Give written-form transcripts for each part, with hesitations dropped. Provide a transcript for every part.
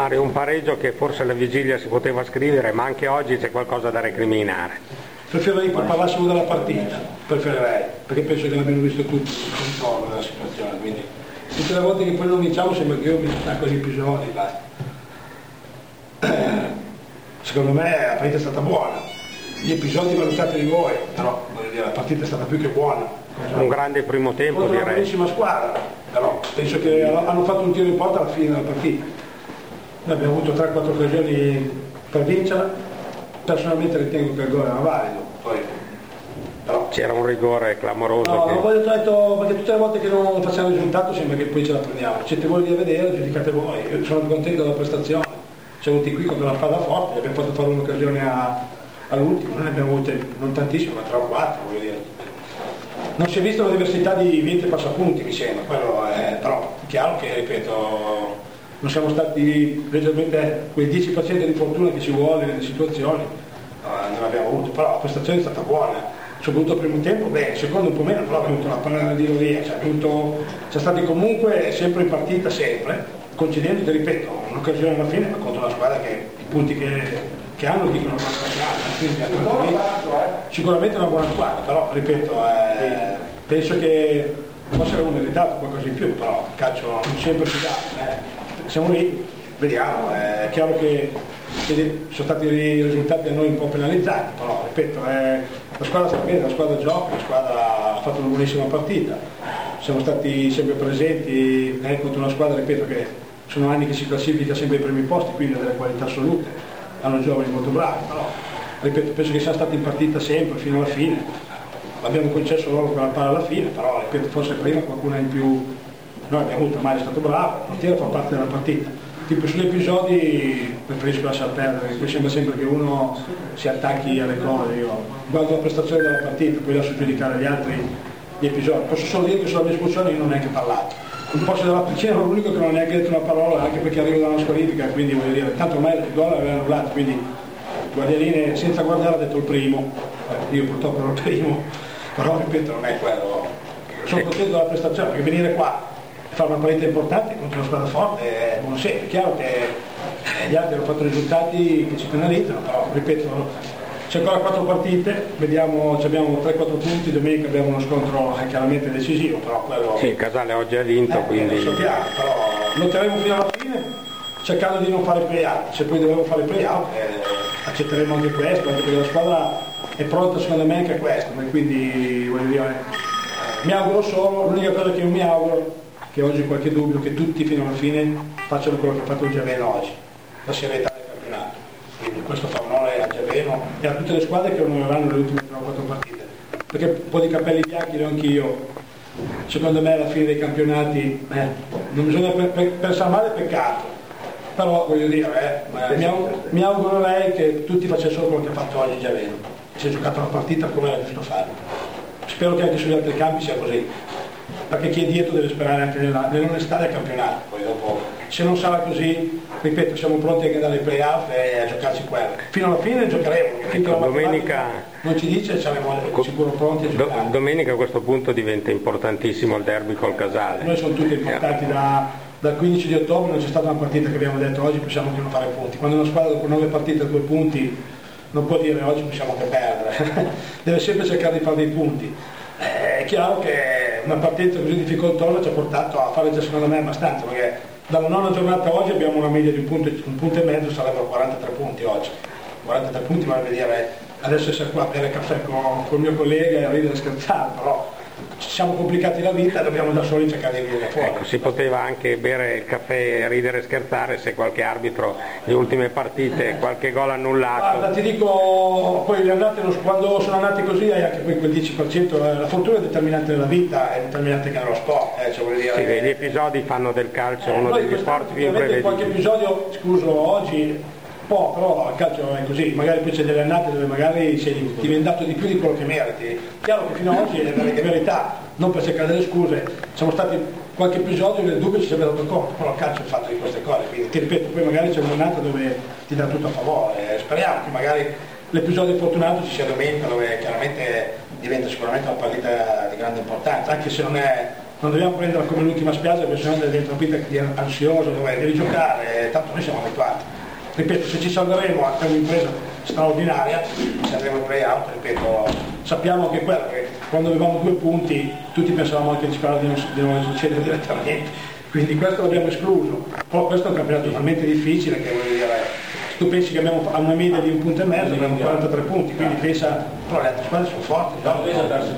Mario, un pareggio che forse alla vigilia si poteva scrivere, ma anche oggi c'è qualcosa da recriminare. Preferirei che parlassimo della partita, perché penso che l'abbiamo visto tutti intorno alla situazione, quindi tutte le volte che poi non vinciamo sembra che io mi stacco gli episodi, basta. Secondo me la partita è stata buona, gli episodi valutateli voi, però voglio dire, la partita è stata più che buona. Un grande primo tempo, direi. direi. Una bellissima squadra, però penso che hanno fatto un tiro in porta alla fine della partita. Noi abbiamo avuto 3-4 occasioni per vincerla, personalmente ritengo che il gol era valido, poi però c'era un rigore clamoroso. No, non voglio detto, perché tutte le volte che non facciamo il risultato sembra che poi ce la prendiamo. Siete voi lì a vedere, giudicate voi. Io sono contento della prestazione. Siamo venuti qui con una palla forte, abbiamo fatto fare un'occasione all'ultimo, noi ne abbiamo avute non tantissime, ma 3 o 4, voglio dire. Non si è vista la diversità di vinti e passapunti, mi sembra, però è chiaro che, ripeto, non siamo stati leggermente quel 10% di fortuna che ci vuole nelle situazioni, non l'abbiamo avuto, però la prestazione è stata buona. Soprattutto il primo tempo, bene, il secondo un po' meno, però abbiamo avuto la palla di Loria, siamo stati comunque sempre in partita, sempre, concedendo, ripeto, un'occasione alla fine, ma contro una squadra che i punti che hanno dicono sicuramente una buona squadra, però ripeto, penso che forse avremmo meritato qualcosa in più, però il calcio non sempre si dà, siamo lì, vediamo, è chiaro che sono stati i risultati a noi un po' penalizzati, però ripeto, la squadra sta bene, la squadra gioca, la squadra ha fatto una buonissima partita, siamo stati sempre presenti contro una squadra, ripeto, che sono anni che si classifica sempre ai primi posti, quindi ha delle qualità assolute, hanno giovani molto bravi, però ripeto, penso che siamo stati in partita sempre fino alla fine, l'abbiamo concesso loro quella palla alla fine, però ripeto, forse prima qualcuno in più, noi abbiamo avuto, Mario è stato bravo, il portiere fa parte della partita. Tipo sugli episodi preferisco lasciar perdere, poi sembra sempre che uno si attacchi alle cose, io guardo la prestazione della partita, poi lascio giudicare gli altri gli episodi. Posso solo dire che sulla mia espulsione io non ho neanche parlato. Un po' della piscina ero l'unico che non ha neanche detto una parola, anche perché arrivo da una squalifica, quindi voglio dire, tanto ormai il gol l'aveva annullato, quindi Guardialine senza guardare ha detto il primo, io purtroppo ero il primo, però ripeto non è quello. Sono contento della prestazione, perché venire qua fare una partita importante contro una squadra forte è buon segno. È chiaro che gli altri hanno fatto risultati che ci penalizzano, però ripeto, c'è ancora 4 partite, vediamo, abbiamo 3-4 punti, domenica abbiamo uno scontro chiaramente decisivo, però quello... Sì, il Casale oggi ha vinto, quindi... Lo sappiamo, però lotteremo fino alla fine cercando di non fare play-out, se poi dovremo fare play-out accetteremo anche questo, anche perché la squadra è pronta secondo me anche a questo, quindi voglio dire, mi auguro solo, l'unica cosa che io mi auguro, che oggi ho qualche dubbio, che tutti fino alla fine facciano quello che ha fatto il Giaveno oggi, la serietà del campionato. Quindi questo fa onore al Giaveno e a tutte le squadre che onoreranno le ultime 3 o 4 partite. Perché un po' di capelli bianchi ne ho anch'io. Secondo me alla fine dei campionati non bisogna pensare male, peccato. Però voglio dire, mi augurerei che tutti facessero quello che ha fatto oggi il Giaveno. Si è giocato la partita come era giusto fare. Spero che anche sugli altri campi sia così. Perché chi è dietro deve sperare anche nell'onestà del campionato, poi dopo se non sarà così, ripeto, siamo pronti anche ad andare ai play-off e a giocarci quello. Fino alla fine giocheremo, ecco, domenica non ci dice, saremo sicuro pronti a giocare. Domenica a questo punto diventa importantissimo il derby col Casale. Noi sono tutti importanti dal 15 di ottobre, non c'è stata una partita che abbiamo detto oggi possiamo anche non fare punti. Quando una squadra dopo 9 partite a 2 punti non può dire oggi possiamo anche perdere, deve sempre cercare di fare dei punti. È chiaro che una partenza così difficoltosa ci ha portato a fare già secondo me abbastanza, perché dalla 9ª giornata a oggi abbiamo una media di un punto e mezzo, sarebbero 43 punti oggi. 43 punti vorrebbe dire adesso essere qua a bere caffè con il mio collega e a ridere e scherzare, però ci siamo complicati la vita e dobbiamo da soli cercare di venire fuori. Ecco, si poteva anche bere il caffè, ridere e scherzare se qualche arbitro le ultime partite, qualche gol annullato. Guarda, ti dico, poi quando sono andati così hai anche quel 10%, la fortuna è determinante nella vita, è determinante che nello sport. Vuol dire, sì, gli episodi fanno del calcio uno degli sport più imprevedibili. Qualche episodio, scuso, oggi però il calcio è così, magari poi c'è delle annate dove magari ti viene dato di più di quello che meriti. Chiaro che fino ad oggi è la verità, non per cercare delle scuse, siamo stati qualche episodio nel dubbio ci sarebbe dato conto, però il calcio è fatto di queste cose, quindi ti ripeto, poi magari c'è un'annata dove ti dà tutto a favore, speriamo che magari l'episodio fortunato ci sia domenica, dove chiaramente diventa sicuramente una partita di grande importanza, anche se non è non dobbiamo prenderla come l'ultima spiaggia, bisogna andare dentro la partita ansioso, dove devi giocare, tanto noi siamo abituati. Ripeto, se ci salveremo a un'impresa straordinaria, se andremo in play-out, ripeto, sappiamo che quello che quando avevamo 2 punti tutti pensavamo che di non succedere direttamente, quindi questo l'abbiamo escluso. Poi questo è un campionato talmente difficile che vuol dire, tu pensi che abbiamo una media di 1,5 punti, abbiamo 43 punti, quindi pensa, però le altre squadre sono forti. La Novese ha perso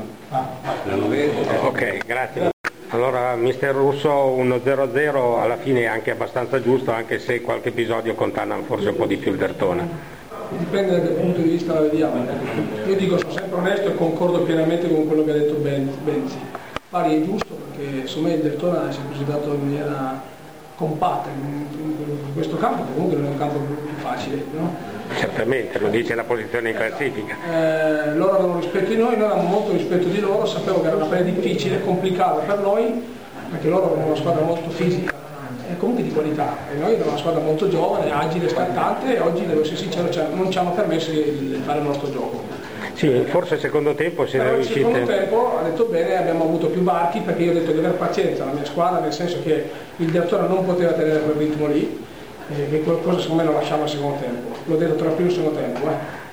2-1. Ok, grazie. Allora, mister Russo, 1-0-0 alla fine è anche abbastanza giusto, anche se qualche episodio condanna forse un po' di più il Derthona. Dipende da che punto di vista la vediamo. Io dico, sono sempre onesto e concordo pienamente con quello che ha detto Benzi. Pari è giusto perché insomma il Derthona si è presentato in maniera compatta in questo campo, che comunque non è un campo più facile, no? Certamente, lo dice la posizione in classifica. Loro avevano rispetto di noi avevamo molto rispetto di loro, sapevo che era una partita difficile, complicata per noi, perché loro avevano una squadra molto fisica e comunque di qualità, e noi avevamo una squadra molto giovane, agile, scattante, e oggi devo essere sincero, non ci hanno permesso di fare il nostro gioco. Sì, forse il secondo tempo si è riuscito. Il secondo tempo, ha detto bene, abbiamo avuto più varchi, perché io ho detto di avere pazienza alla mia squadra, nel senso che il Derthona non poteva tenere quel ritmo lì, che qualcosa secondo me lo lasciava al secondo tempo, l'ho detto tra il primo e il secondo tempo.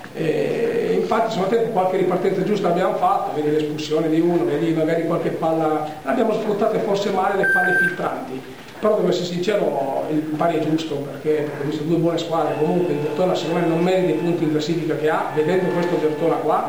E infatti al secondo tempo qualche ripartenza giusta l'abbiamo fatta, vedi l'espulsione di uno, vedi magari qualche palla, abbiamo sfruttate forse male le palle filtranti, però devo essere sincero, il pari è giusto perché ho visto 2 buone squadre, comunque il Derthona secondo me non merita i punti in classifica che ha, vedendo questo Derthona qua,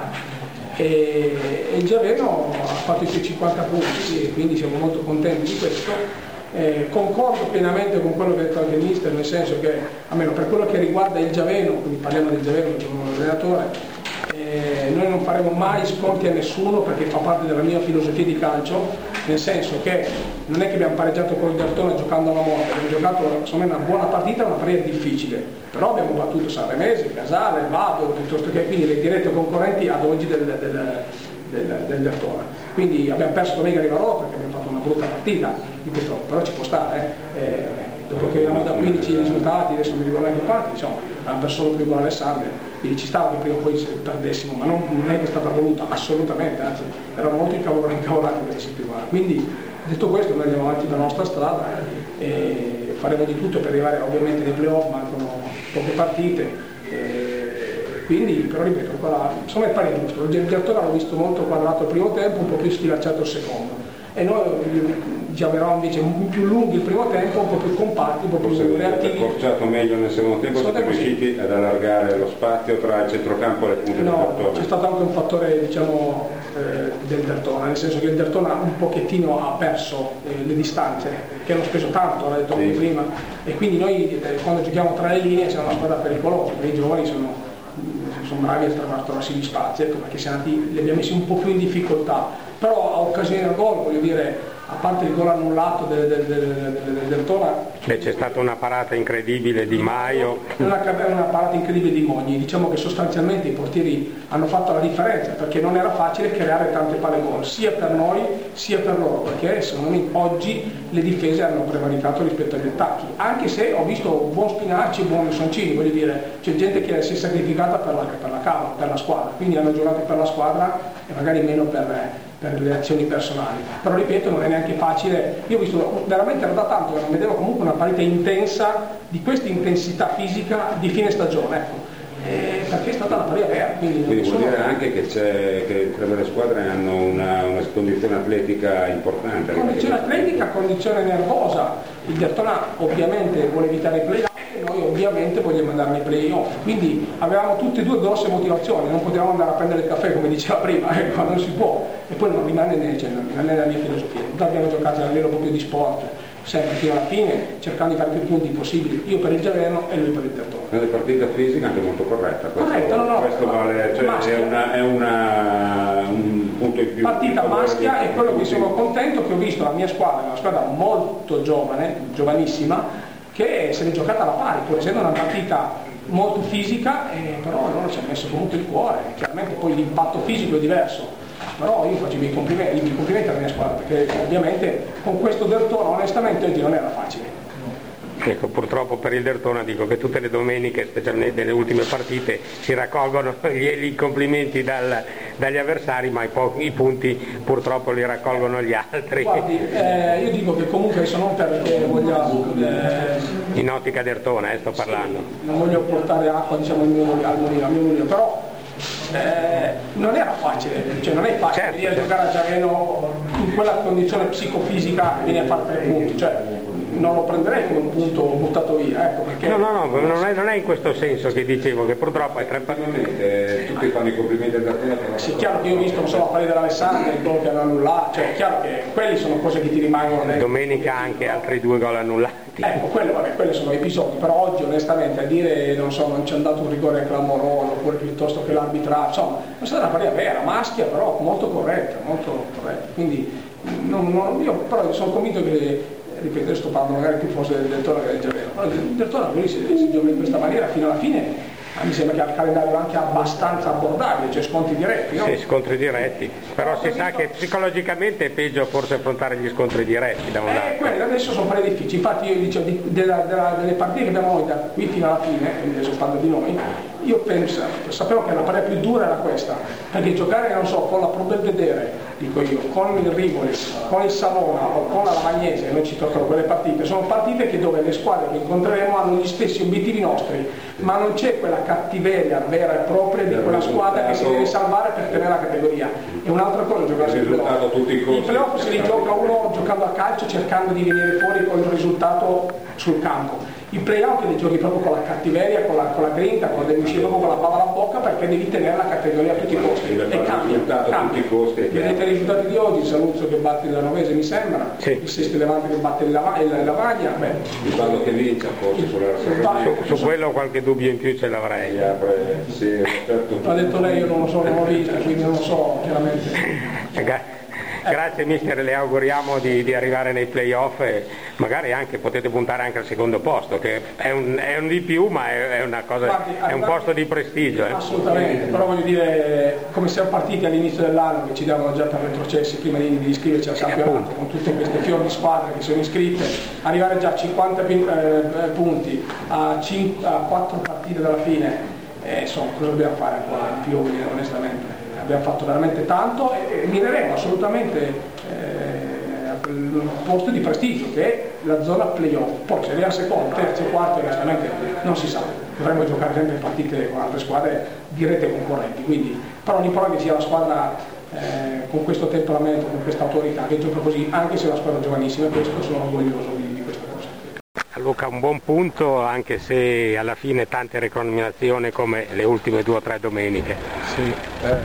e il Giaveno ha fatto i suoi 50 punti, quindi siamo molto contenti di questo. Concordo pienamente con quello che ha detto anche il mister, nel senso che almeno per quello che riguarda il Giaveno, quindi parliamo del Giaveno che è un allenatore, noi non faremo mai sconti a nessuno perché fa parte della mia filosofia di calcio, nel senso che non è che abbiamo pareggiato con il Derthona giocando alla morte, abbiamo giocato insomma una buona partita, una partita difficile, però abbiamo battuto Sanremese, Casale, Vado, piuttosto che quindi le dirette concorrenti ad oggi del Derthona. Quindi abbiamo perso domenica a Rivarolo perché abbiamo fatto una brutta partita, però ci può stare. Dopo che avevamo da 15 risultati, adesso mi ricordo anche quanti, insomma, abbiamo perso solo più con Alessandria, quindi ci stava che prima o poi perdessimo, ma non è che è stata voluta, assolutamente, anzi, erano molto incavolati questa settimana. Quindi detto questo noi andiamo avanti dalla nostra strada e faremo di tutto per arrivare ovviamente nei playoff, mancano poche partite. Quindi, però ripeto, insomma il pari è giusto, il Derthona l'ho visto molto quadrato il primo tempo, un po' più sfilacciato il secondo, e noi già eravamo invece più lunghi il primo tempo, un po' più compatti, un po' più reattivi. Accorciato meglio nel secondo tempo, siete riusciti ad allargare lo spazio tra il centrocampo e le punte di Derthona? C'è stato anche un fattore diciamo del Derthona, nel senso che il Derthona un pochettino ha perso le distanze, che hanno speso tanto, l'ha detto anche prima, e quindi noi quando giochiamo tra le linee siamo una squadra pericolosa, perché i giovani sono bravi a trovarsi gli spazi, ecco perché li abbiamo messi un po' più in difficoltà, però a occasione del gol, voglio dire, a parte il gol annullato del Derthona, c'è stata una parata incredibile di Maio, una parata incredibile di Mogni. Diciamo che sostanzialmente i portieri hanno fatto la differenza, perché non era facile creare tante palle gol sia per noi sia per loro, perché secondo me oggi le difese hanno prevaricato rispetto agli attacchi, anche se ho visto buon Spinacci, buon Soncini, voglio dire, c'è gente che si è sacrificata per la squadra, quindi hanno giocato per la squadra e magari meno per le azioni personali, però ripeto non è neanche facile. Io ho visto veramente, era da tanto che non vedevo comunque una partita intensa di questa intensità fisica di fine stagione, ecco. Perché è stata una partita vera, quindi vuol dire anche che entrambe le squadre hanno una condizione atletica importante, condizione atletica, condizione nervosa. Il Derthona ovviamente vuole evitare i play-out e noi ovviamente vogliamo andare nei play-off, quindi avevamo tutte e due grosse motivazioni, non potevamo andare a prendere il caffè come diceva prima, ecco, non si può, e poi non rimane nella mia filosofia. Noi abbiamo giocato a livello proprio di sport, sempre fino alla fine, cercando di fare più punti possibili, io per il Giaveno e lui per il Derthona. Nelle partite fisiche anche molto corretta, questo vale, cioè è un punto in più. Partita maschia, e quello che sono contento che ho visto la mia squadra, una squadra molto giovane, giovanissima, che se l'è giocata alla pari, pur essendo una partita molto fisica, però loro ci hanno messo comunque il cuore, chiaramente poi l'impatto fisico è diverso, però io faccio i miei complimenti alla mia squadra, perché ovviamente con questo Derthona onestamente oggi non era facile. Ecco, purtroppo per il Derthona dico che tutte le domeniche, specialmente nelle ultime partite, si raccolgono i complimenti dagli avversari, ma i punti purtroppo li raccolgono gli altri. Guardi, io dico che comunque adesso non perché vogliamo in ottica Derthona sto parlando. Non voglio portare acqua diciamo al mio mulino, però non era facile, cioè non è facile certo, venire a giocare a Giaveno in quella condizione psicofisica e viene a fare 3 punti, cioè non lo prenderei come un punto buttato via, ecco, perché... No, non è in questo senso che dicevo, che purtroppo è tutti fanno i complimenti al Derthona. Sì, è chiaro che io ho visto non so, la pari dell'Alessandria, il gol che hanno annullato, cioè è chiaro che quelli sono cose che ti rimangono domenica anche altri 2 gol annullati. Ecco, quelli sono episodi, però oggi onestamente a dire non c'è andato un rigore clamoroso, oppure piuttosto che l'arbitraggio, insomma, è stata una partita vera, maschia, però molto corretta, quindi io però sono convinto che, ripeto, sto parlando magari più forse del Derthona che del Giaveno, però il Derthona si gioca in questa maniera fino alla fine. Mi sembra che ha il calendario anche abbastanza abbordabile, cioè scontri diretti, no? Sì, scontri diretti, però si sa che psicologicamente è peggio forse affrontare gli scontri diretti da un lato. Quelli adesso sono parecchio difficili, infatti io dicevo delle partite che abbiamo noi da qui fino alla fine, quindi adesso parlo di noi, io sapevo che la partita più dura era questa, perché giocare non so, con la Pro Belvedere, dico io, con il Rivoli, con il Savona o con la Lavagnese, noi ci toccano quelle partite, sono partite dove le squadre che incontreremo hanno gli stessi obiettivi nostri, ma non c'è quella cattiveria vera e propria di quella squadra che si deve salvare per tenere la categoria. E un'altra cosa giocare ai playoff. I playoff si rigioca uno giocando a calcio cercando di venire fuori con il risultato sul campo. I play-out li giochi proprio con la cattiveria, con la grinta, devi uscire proprio con la bava alla bocca perché devi tenere la categoria a tutti i costi. E cambia. Vedete i risultati di oggi, il Saluzzo che batte il Lanovese mi sembra, sì. Il Sesti Levante che batte il Lavagna. Il Ballo che vince forse su quello qualche dubbio in più ce l'avrei. Sì, certo. L'ha detto lei, io non lo so, non l'ho vista, quindi non lo so chiaramente. Grazie mister, le auguriamo di arrivare nei playoff e magari anche potete puntare anche al secondo posto, che è un di più, ma è una cosa, guardi, è un posto di prestigio. Assolutamente, però voglio dire, come siamo partiti all'inizio dell'anno che ci davano già per retrocessi prima di iscriverci al campionato, con tutte queste fior di squadre che sono iscritte, arrivare già a 50 punti a 4 partite dalla fine, insomma, cosa dobbiamo fare ancora di più, onestamente? Abbiamo fatto veramente tanto e mireremo assolutamente al posto di prestigio che è la zona playoff. Poi se arriviamo secondo, terzo, quarto, onestamente non si sa, dovremmo giocare sempre partite con altre squadre dirette concorrenti, quindi però l'importante è che sia la squadra con questo temperamento, con questa autorità che gioca così, anche se è una squadra giovanissima, e questo sono orgoglioso di questa cosa. Luca, un buon punto, anche se alla fine tante recriminazioni come le ultime 2 o 3 domeniche. Sì,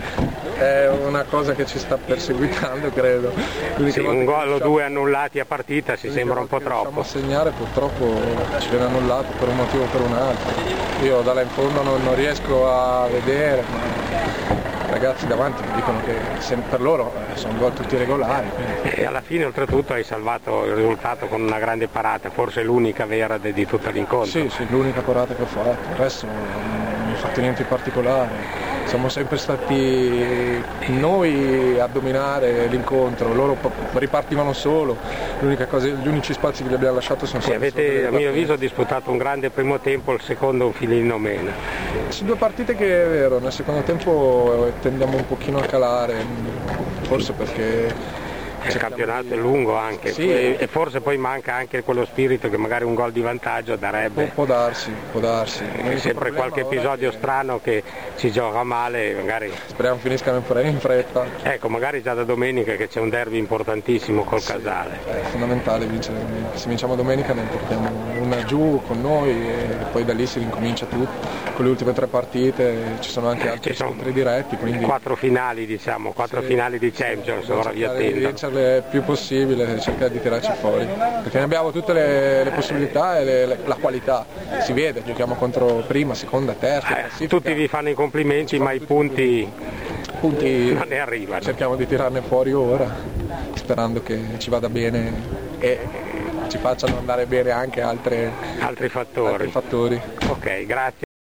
è una cosa che ci sta perseguitando, credo. Sì, un gol o 2 annullati a partita si sembra un po' troppo. A segnare purtroppo ci viene annullato per un motivo o per un altro. Io da là in fondo non riesco a vedere, ma i ragazzi davanti mi dicono che per loro sono gol tutti regolari. E alla fine oltretutto hai salvato il risultato con una grande parata, forse l'unica vera di tutto l'incontro. Sì, l'unica parata che ho fatto, il resto non ho fatto niente di particolare. Siamo sempre stati noi a dominare l'incontro, loro ripartivano solo, gli unici spazi che gli abbiamo lasciato sono stati. Avete a mio avviso disputato un grande primo tempo, il secondo un filino meno. Sono 2 partite che è vero, nel secondo tempo tendiamo un pochino a calare, forse perché il campionato è lungo anche, sì, e forse poi manca anche quello spirito che magari un gol di vantaggio darebbe. Può darsi. È sempre qualche episodio strano che si gioca male, magari. Speriamo finiscano in fretta. Ecco, magari già da domenica che c'è un derby importantissimo col Casale. È fondamentale vincere domenica. Se vinciamo domenica ne portiamo una giù con noi e poi da lì si ricomincia tutto. Con le ultime 3 partite ci sono anche altri scontri diretti. Quindi 4 finali, diciamo, 4 finali di Champions, ora vi attendo. Il più possibile, cercare di tirarci fuori, perché ne abbiamo tutte le possibilità e la qualità, si vede, giochiamo contro prima, seconda, terza. Tutti vi fanno i complimenti, ma i punti non ne arrivano. Cerchiamo di tirarne fuori ora, sperando che ci vada bene e ci facciano andare bene anche altri fattori. Ok, grazie.